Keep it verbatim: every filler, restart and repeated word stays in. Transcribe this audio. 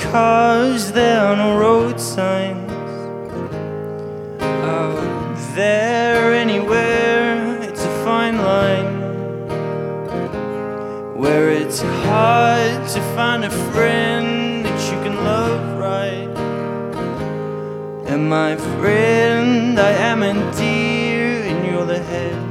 because there are no road signs out there anywhere. It's a fine line where it's hard to find a friend that you can love right. And my friend, I am indeed, and you're the head